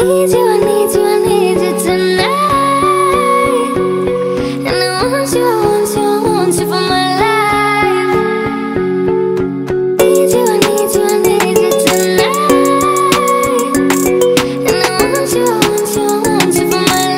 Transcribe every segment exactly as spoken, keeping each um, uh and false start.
Need you, I need you, I need you tonight. And I want you, I want you, I want you for my life. Need you, I need you, I need you tonight. And I want you, I want you, I want you for my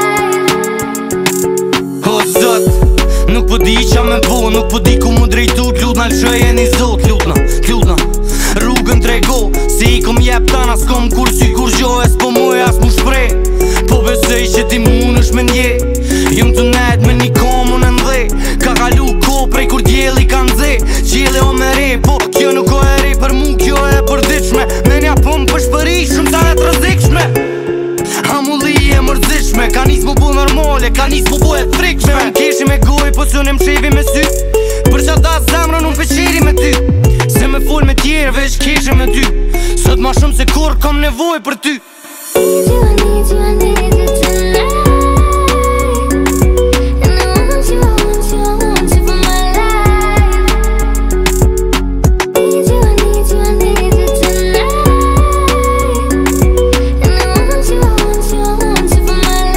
life. O zot, nuk po di qa me bo, nuk po di ku mu drejtu. T'lutna lëshë jeni zot, t'lutna, t'lutna rrugën trego, si i kom jep tana s'kom kur sy kur gjo e s'po moj as mu shprej. Po besej që ti mun është me nje, jëm të net me një komun e ndhe. Ka kalu ko prej kur djeli ka ndze, qjeli o me re, po kjo nuk o e re për mu, kjo e përdiqme. Me nja pëm për shpërishëm, sa e të rëzikshme. Hamulli e mërzishme, ka nis mu bu normale, ka nis mu bu e frikshme. Më keshi me goj, po së në më shevi me sy, për që ta zemrën unë peqeri me ty. Se me fol me tjerë, veç keshe me ty, sot ma shumë se kur kom nevoj për ty. Need you, I need you, I need you tonight. And I want you, I want you, I want you for my life. Need you, I need you, I need you tonight. And I want you, I want you, I want you for my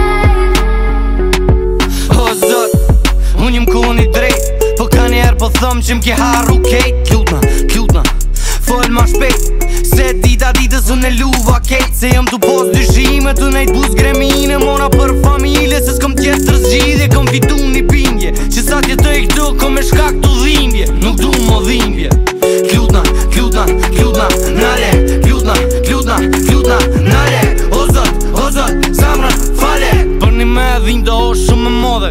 life. O zot, unë jëm koni drejt, po ka njerë po thëm që m'ke harru kejt. Klutna, klutna, fol ma shpejt, se dita ditës unë e luva kejt. Se jëm t'u pos dyshime, t'u nejt buz gremine. Mona për familje, se s'kom tjetë të zgjidhje. Kom fitu një bindje, që sa tjetoj këtu, kom e shkak t'u dhimbje. Nuk du mo dhimbje. Klutna, klutna, klutna, nale. Klutna, klutna, klutna, nale. O zot, o zot, zamrën, fale. Për një me dhim do o shumë me modhe.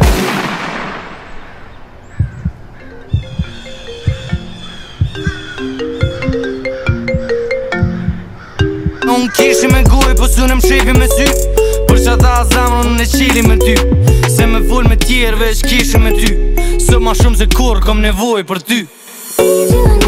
Unë keshi me goj, po s'u në më shevi me sy, për që ta zamrën unë e qili me ty. Se me fol me tjerë, veç keshi me ty, së ma shumë se kur kom nevoj për ty. Need you, I